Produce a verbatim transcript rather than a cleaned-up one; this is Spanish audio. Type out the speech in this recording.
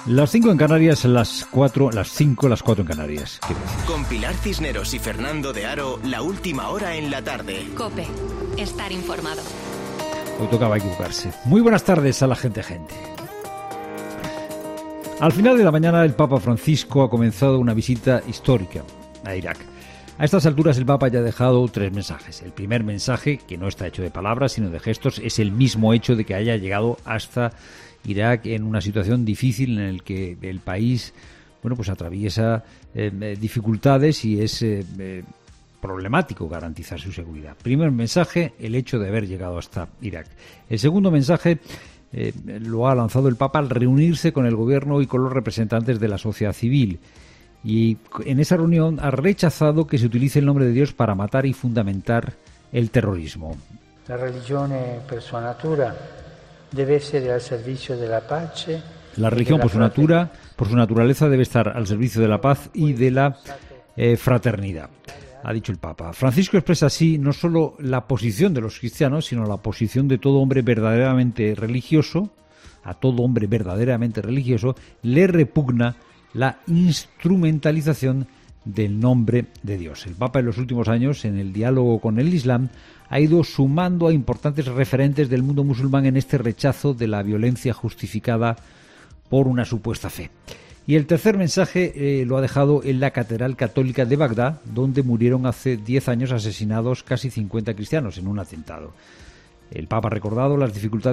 Las cinco en Canarias, las cuatro, las cinco, las cuatro en Canarias. Con Pilar Cisneros y Fernando de Aro, la última hora en la tarde. COPE, estar informado. Hoy tocaba equivocarse. Muy buenas tardes a la gente gente. Al final de la mañana, el Papa Francisco ha comenzado una visita histórica a Irak. A estas alturas el Papa ya ha dejado tres mensajes. El primer mensaje, que no está hecho de palabras sino de gestos, es el mismo hecho de que haya llegado hasta Irak en una situación difícil en la que el país, bueno, pues atraviesa eh, dificultades y es eh, eh, problemático garantizar su seguridad. Primer mensaje, el hecho de haber llegado hasta Irak. El segundo mensaje eh, lo ha lanzado el Papa al reunirse con el gobierno y con los representantes de la sociedad civil. Y en esa reunión ha rechazado que se utilice el nombre de Dios para matar y fundamentar el terrorismo. La religione per sua natura debe ser al servicio de la paz. La religión por su natura, por su naturaleza debe estar al servicio de la paz y de la eh, fraternidad, ha dicho el Papa. Francisco expresa así no solo la posición de los cristianos, sino la posición de todo hombre verdaderamente religioso. A todo hombre verdaderamente religioso le repugna la instrumentalización del nombre de Dios. El Papa en los últimos años, en el diálogo con el Islam, ha ido sumando a importantes referentes del mundo musulmán en este rechazo de la violencia justificada por una supuesta fe. Y el tercer mensaje eh, lo ha dejado en la Catedral Católica de Bagdad, donde murieron hace diez años asesinados casi cincuenta cristianos en un atentado. El Papa ha recordado las dificultades